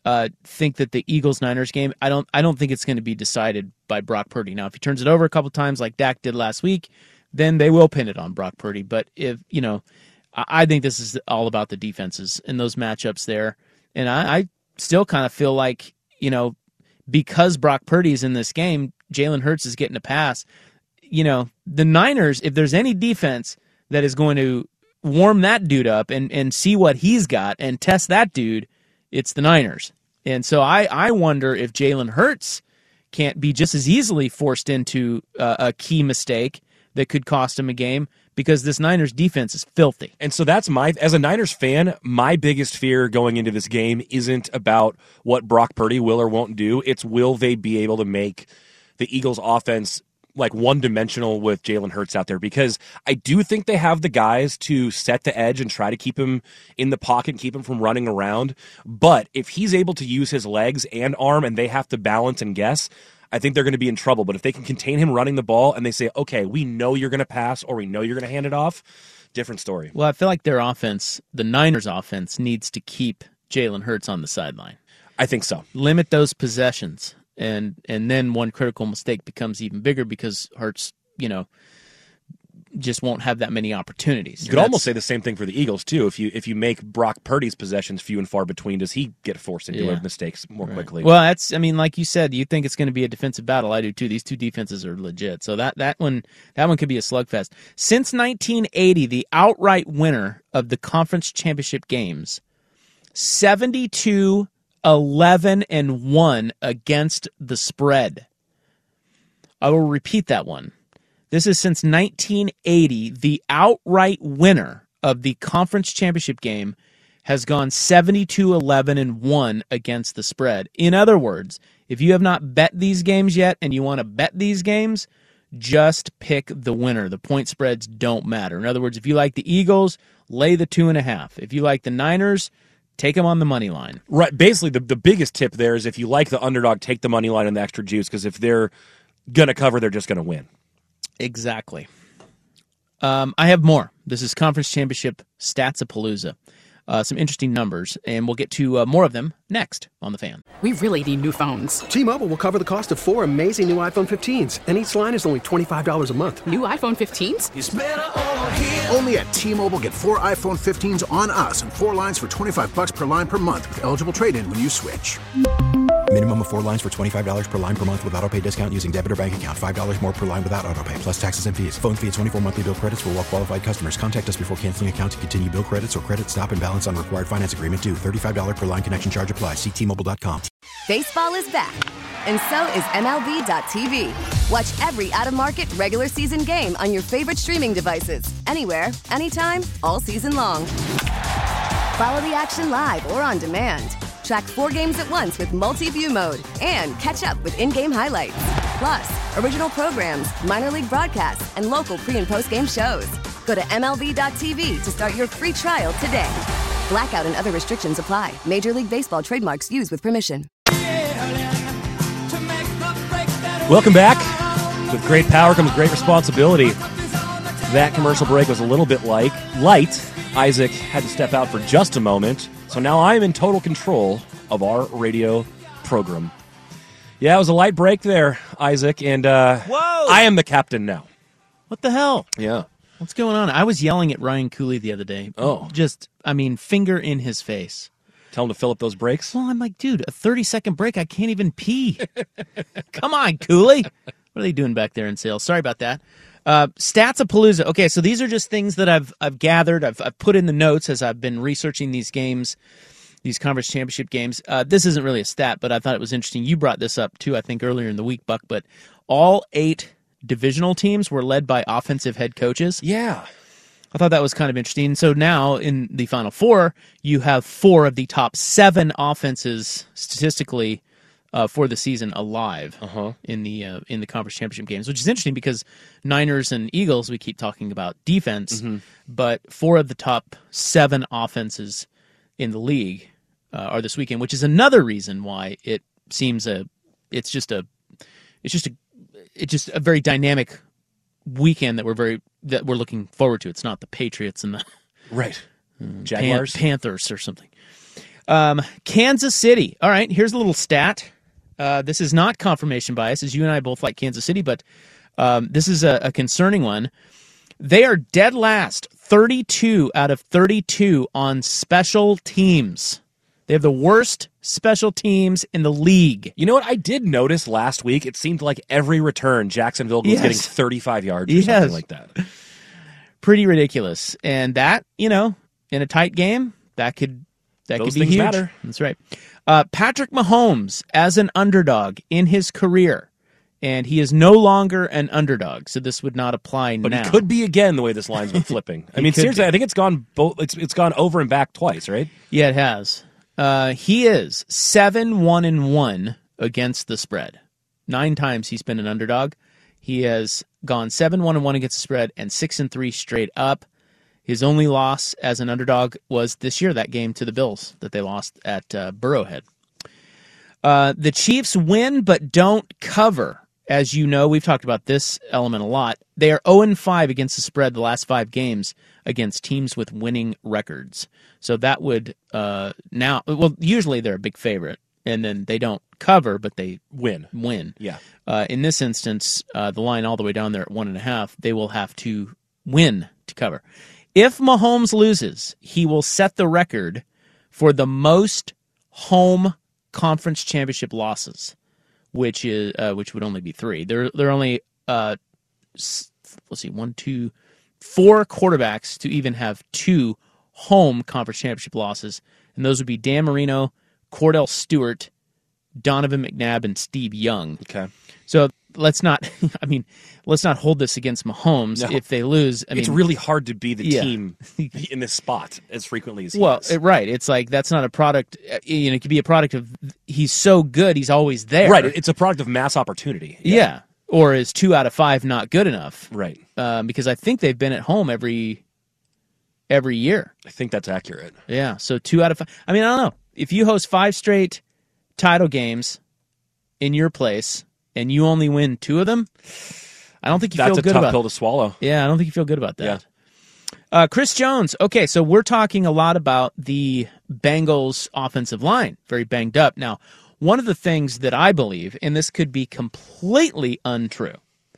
uh, think that the Eagles-Niners game, I don't I don't think it's going to be decided by Brock Purdy. Now, if he turns it over a couple times like Dak did last week, then they will pin it on Brock Purdy. But if, you know, I, I think this is all about the defenses and those matchups there. And I, I still kind of feel like, you know, because Brock Purdy's in this game, Jalen Hurts is getting a pass. You know, the Niners, if there's any defense that is going to warm that dude up and, and see what he's got and test that dude, it's the Niners. And so I, I wonder if Jalen Hurts can't be just as easily forced into uh, a key mistake that could cost him a game, because this Niners defense is filthy. And so that's my, as a Niners fan, my biggest fear going into this game isn't about what Brock Purdy will or won't do. It's will they be able to make the Eagles offense like one-dimensional with Jalen Hurts out there, because I do think they have the guys to set the edge and try to keep him in the pocket and keep him from running around. But if he's able to use his legs and arm and they have to balance and guess, I think they're going to be in trouble. But if they can contain him running the ball and they say, okay, we know you're going to pass or we know you're going to hand it off, different story. Well, I feel like their offense, the Niners offense, needs to keep Jalen Hurts on the sideline. I think so. Limit those possessions. And and then one critical mistake becomes even bigger because Hurts, you know, just won't have that many opportunities. You could almost say the same thing for the Eagles, too. If you if you make Brock Purdy's possessions few and far between, does he get forced into Yeah. mistakes more Right. quickly? Well, that's, I mean, like you said, you think it's going to be a defensive battle. I do, too. These two defenses are legit. So that, that one that one could be a slugfest. Since nineteen eighty, the outright winner of the conference championship games, seventy-two eleven and one against the spread. I will repeat that one. This is since nineteen eighty. The outright winner of the conference championship game has gone seventy-two eleven and one against the spread. In other words, if you have not bet these games yet and you want to bet these games, just pick the winner. The point spreads don't matter. In other words, if you like the Eagles, lay the two and a half. If you like the Niners, take them on the money line. Right. Basically, the, the biggest tip there is if you like the underdog, take the money line and the extra juice, because if they're going to cover, they're just going to win. Exactly. Um, I have more. This is Conference Championship Stats-a-Palooza. Uh, some interesting numbers, and we'll get to uh, more of them next on The Fan. We really need new phones. T-Mobile will cover the cost of four amazing new iPhone fifteens, and each line is only twenty-five dollars a month. New iPhone fifteens? It's better over here. Only at T-Mobile, get four iPhone fifteens on us and four lines for twenty-five bucks per line per month with eligible trade-in when you switch. Minimum of four lines for twenty-five dollars per line per month with auto pay discount using debit or bank account. five dollars more per line without auto pay, plus taxes and fees. Phone fee at twenty-four monthly bill credits for well qualified customers. Contact us before canceling account to continue bill credits or credit stop and balance on required finance agreement due. thirty-five dollars per line connection charge applies. See T Mobile dot com. Baseball is back, and so is M L B dot T V. Watch every out-of-market regular season game on your favorite streaming devices, anywhere, anytime, all season long. Follow the action live or on demand. Track four games at once with multi-view mode and catch up with in-game highlights. Plus, original programs, minor league broadcasts, and local pre- and post-game shows. Go to M L B dot T V to start your free trial today. Blackout and other restrictions apply. Major League Baseball trademarks used with permission. Welcome back. With great power comes great responsibility. That commercial break was a little bit like light. Isaac had to step out for just a moment, so now I'm in total control of our radio program. Yeah, it was a light break there, Isaac, and uh, Whoa! I am the captain now. What the hell? Yeah. What's going on? I was yelling at Ryan Cooley the other day. Oh. Just, I mean, finger in his face. Tell him to fill up those breaks? Well, I'm like, dude, a thirty-second break, I can't even pee. Come on, Cooley. What are they doing back there in sales? Sorry about that. Uh, Stats-a-Palooza. Okay, so these are just things that I've I've gathered. I've, I've put in the notes as I've been researching these games, these conference championship games. Uh, this isn't really a stat, but I thought it was interesting. You brought this up, too, I think, earlier in the week, Buck. But all eight divisional teams were led by offensive head coaches. Yeah. I thought that was kind of interesting. So now in the Final Four, you have four of the top seven offenses statistically uh, for the season alive uh-huh. in the uh, in the conference championship games, which is interesting because Niners and Eagles, we keep talking about defense, mm-hmm. but four of the top seven offenses in the league uh, are this weekend, which is another reason why it seems a it's just a it's just a it's just a very dynamic weekend that we're very that we're looking forward to. It's not the Patriots and the right uh, Jaguars, Pan- Panthers or something. Um, Kansas City. All right, here's a little stat. Uh, this is not confirmation bias, as you and I both like Kansas City, but um, this is a, a concerning one. They are dead last, thirty-two out of thirty-two on special teams. They have the worst special teams in the league. You know what? I did notice last week, it seemed like every return, Jacksonville was Yes. getting thirty-five yards or Yes. something like that. Pretty ridiculous. And that, you know, in a tight game, that could that Those could be things huge. matter. That's right. Uh, Patrick Mahomes as an underdog in his career, and he is no longer an underdog, so this would not apply But now. he could be again the way this line's been flipping. I He mean, could seriously, be. I think it's gone both. It's it's gone over and back twice, right? Yeah, it has. Uh, he is seven one and one against the spread. Nine times he's been an underdog. He has gone seven one and one against the spread and six and three straight up. His only loss as an underdog was this year, that game to the Bills that they lost at uh, Burrowhead. Uh, the Chiefs win but don't cover. As you know, we've talked about this element a lot. They are oh and five against the spread the last five games against teams with winning records. So that would uh, now, well, usually they're a big favorite, and then they don't cover, but they Win. Win. Yeah. Uh, in this instance, uh, the line all the way down there at one and a half, they will have to win to cover. If Mahomes loses, he will set the record for the most home conference championship losses, which is uh, which would only be three. There, there are only uh, s- let's see, one, two, four quarterbacks to even have two home conference championship losses, and those would be Dan Marino, Cordell Stewart, Donovan McNabb, and Steve Young. Okay. So let's not, I mean, let's not hold this against Mahomes No. if they lose. I it's mean, really hard to be the yeah. team in this spot as frequently as he Well, is. it- right. It's like that's not a product. uh, You know, it could be a product of he's so good, he's always there. Right. It's a product of mass opportunity. Yeah. Or is two out of five not good enough? Right. Um, because I think they've been at home every every year. I think that's accurate. Yeah. So two out of five. I mean, I don't know. If you host five straight title games in your place and you only win two of them, I don't think you That's feel a good tough about pill to swallow. Yeah, I don't think you feel good about that. Yeah. Uh, Chris Jones. Okay, so we're talking a lot about the Bengals offensive line, very banged up. Now, one of the things that I believe, and this could be completely untrue,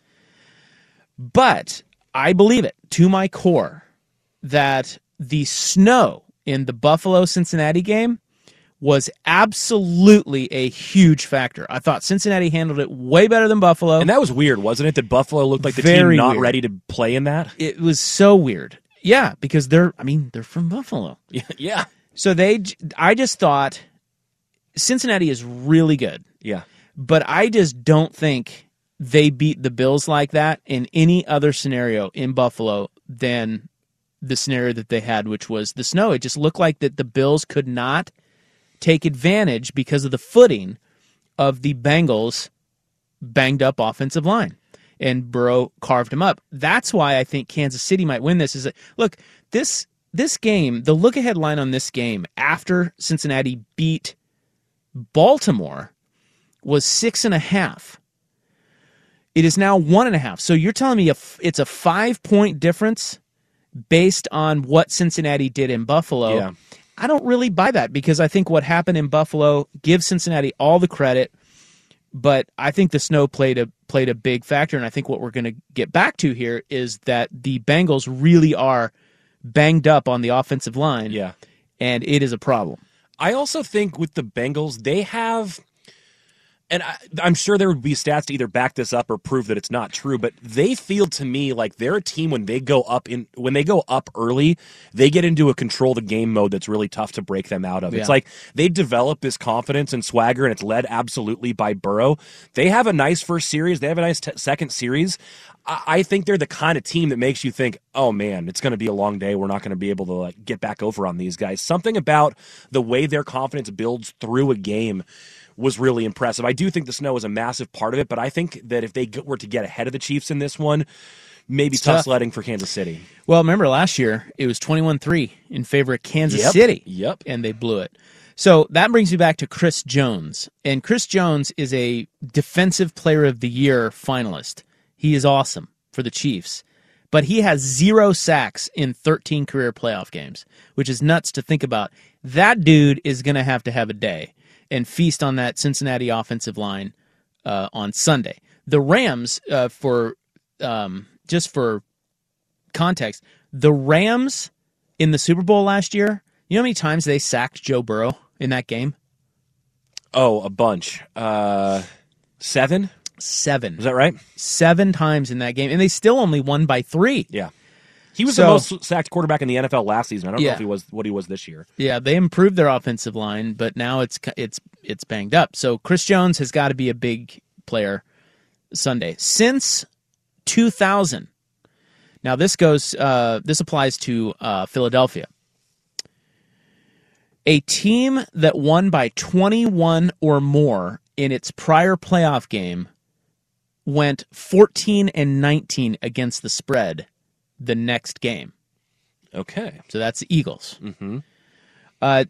but I believe it to my core, that the snow in the Buffalo-Cincinnati game was absolutely a huge factor. I thought Cincinnati handled it way better than Buffalo. And that was weird, wasn't it? That Buffalo looked like the Very team not weird. ready to play in that? It was so weird. Yeah, because they're, I mean, they're from Buffalo. Yeah. So they, I just thought Cincinnati is really good. Yeah. But I just don't think they beat the Bills like that in any other scenario in Buffalo than the scenario that they had, which was the snow. It just looked like that the Bills could not take advantage because of the footing of the Bengals' banged up offensive line. And Burrow carved him up. That's why I think Kansas City might win this. Is that, look, this this game, the look-ahead line on this game after Cincinnati beat Baltimore was six and a half. It is now one and a half. So you're telling me if it's a five-point difference based on what Cincinnati did in Buffalo. Yeah. I don't really buy that because I think what happened in Buffalo gives Cincinnati all the credit, but I think the snow played a played a big factor, and I think what we're going to get back to here is that the Bengals really are banged up on the offensive line, Yeah. and it is a problem. I also think with the Bengals, they have, and I, I'm sure there would be stats to either back this up or prove that it's not true, but they feel to me like they're a team when they go up in when they go up early, they get into a control the game mode that's really tough to break them out of. Yeah. It's like they develop this confidence and swagger, and it's led absolutely by Burrow. They have a nice first series. They have a nice t- second series. I-, I think they're the kind of team that makes you think, oh man, it's going to be a long day. We're not going to be able to like get back over on these guys. Something about the way their confidence builds through a game was really impressive. I do think the snow is a massive part of it, but I think that if they were to get ahead of the Chiefs in this one, maybe It's tough tough. sledding for Kansas City. Well, remember last year, it was twenty-one three in favor of Kansas Yep. City. Yep. And they blew it. So that brings me back to Chris Jones. And Chris Jones is a Defensive Player of the Year finalist. He is awesome for the Chiefs. But he has zero sacks in thirteen career playoff games, which is nuts to think about. That dude is going to have to have a day and feast on that Cincinnati offensive line uh, on Sunday. The Rams, uh, for um, just for context, the Rams in the Super Bowl last year, you know how many times they sacked Joe Burrow in that game? Oh, a bunch. Uh, seven? Seven. Is that right? Seven times in that game, and they still only won by three. Yeah. He was So- the most sacked quarterback in the N F L last season. I don't know Yeah. if he was what he was this year. Yeah, they improved their offensive line, but now it's it's it's banged up. So Chris Jones has got to be a big player Sunday. Since two thousand, now this goes uh, this applies to uh, Philadelphia. A team that won by twenty-one or more in its prior playoff game went fourteen and nineteen against the spread the next game. Okay. So that's the Eagles. Mm-hmm. Uh,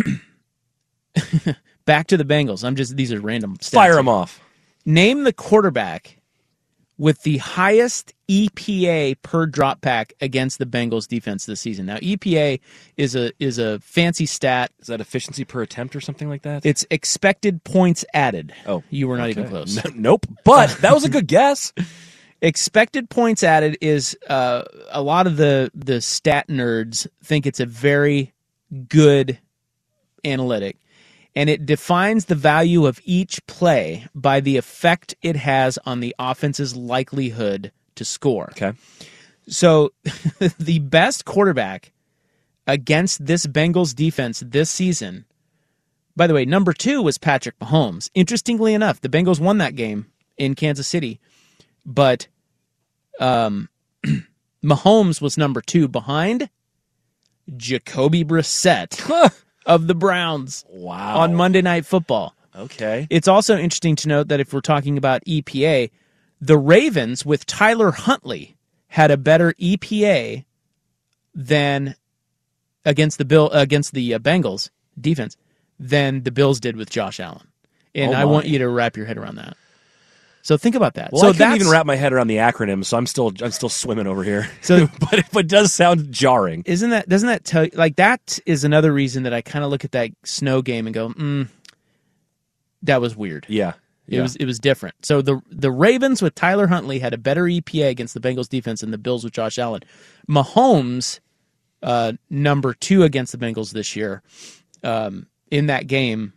back to the Bengals. I'm just these are random stats. Fire here. them off. Name the quarterback with the highest E P A per drop back against the Bengals defense this season. Now, E P A is a is a fancy stat. Is that efficiency per attempt or something like that? It's expected points added. Oh, you were not okay. even close. No, nope. But that was a good guess. Expected points added is uh, a lot of the the stat nerds think it's a very good analytic, and it defines the value of each play by the effect it has on the offense's likelihood to score. Okay. So the best quarterback against this Bengals defense this season, by the way, number two was Patrick Mahomes. Interestingly enough, the Bengals won that game in Kansas City, but um, Mahomes was number two behind Jacoby Brissett of the Browns. Wow. On Monday Night Football. Okay. It's also interesting to note that if we're talking about E P A, the Ravens with Tyler Huntley had a better E P A than against the Bill against the uh, Bengals defense than the Bills did with Josh Allen. And Oh I my. want you to wrap your head around that. So think about that. Well, so I couldn't that's, even wrap my head around the acronym, so I'm still I'm still swimming over here. So- but it, but it does sound jarring. Isn't that doesn't that tell you like that is another reason that I kind of look at that snow game and go, mm, that was weird. Yeah. It yeah. was it was different. So the the Ravens with Tyler Huntley had a better E P A against the Bengals defense than the Bills with Josh Allen. Mahomes, uh, number two against the Bengals this year, um, in that game,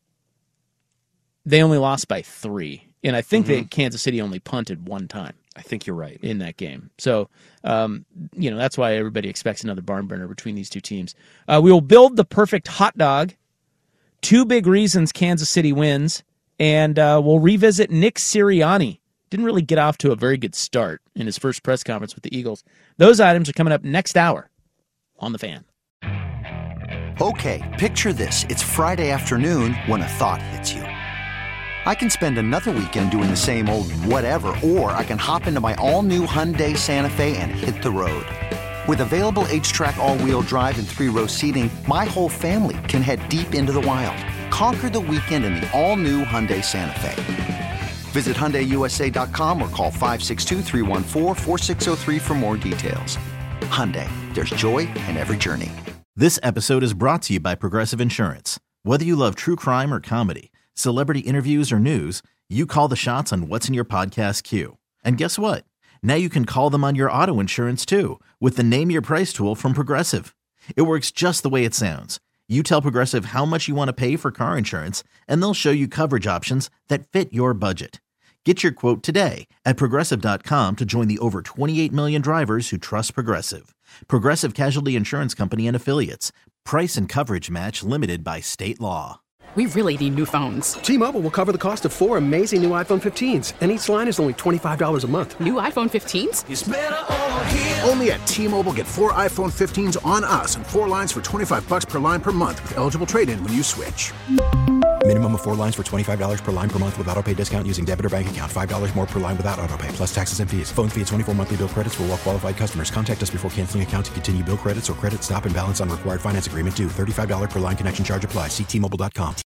they only lost by three. And I think Mm-hmm. that Kansas City only punted one time. I think you're right. In that game. So, um, you know, that's why everybody expects another barn burner between these two teams. Uh, we will build the perfect hot dog. Two big reasons Kansas City wins. And uh, we'll revisit Nick Sirianni. Didn't really get off to a very good start in his first press conference with the Eagles. Those items are coming up next hour on The Fan. Okay, picture this. It's Friday afternoon when a thought hits you. I can spend another weekend doing the same old whatever, or I can hop into my all-new Hyundai Santa Fe and hit the road. With available H-Track all-wheel drive and three-row seating, my whole family can head deep into the wild. Conquer the weekend in the all-new Hyundai Santa Fe. Visit Hyundai U S A dot com or call five six two, three one four, four six zero three for more details. Hyundai, there's joy in every journey. This episode is brought to you by Progressive Insurance. Whether you love true crime or comedy, celebrity interviews or news, you call the shots on what's in your podcast queue. And guess what? Now you can call them on your auto insurance too with the Name Your Price tool from Progressive. It works just the way it sounds. You tell Progressive how much you want to pay for car insurance, and they'll show you coverage options that fit your budget. Get your quote today at Progressive dot com to join the over twenty-eight million drivers who trust Progressive. Progressive Casualty Insurance Company and Affiliates. Price and coverage match limited by state law. We really need new phones. T-Mobile will cover the cost of four amazing new iPhone fifteens, and each line is only twenty-five dollars a month. New iPhone fifteens? It's better over here. Only at T-Mobile, get four iPhone fifteens on us and four lines for twenty-five bucks per line per month with eligible trade-in when you switch. Minimum of four lines for twenty-five dollars per line per month with autopay discount using debit or bank account. five dollars more per line without autopay, plus taxes and fees. Phone fee at twenty-four monthly bill credits for well-qualified customers. Contact us before canceling account to continue bill credits or credit stop and balance on required finance agreement due. thirty-five dollars per line connection charge applies. See T Mobile dot com.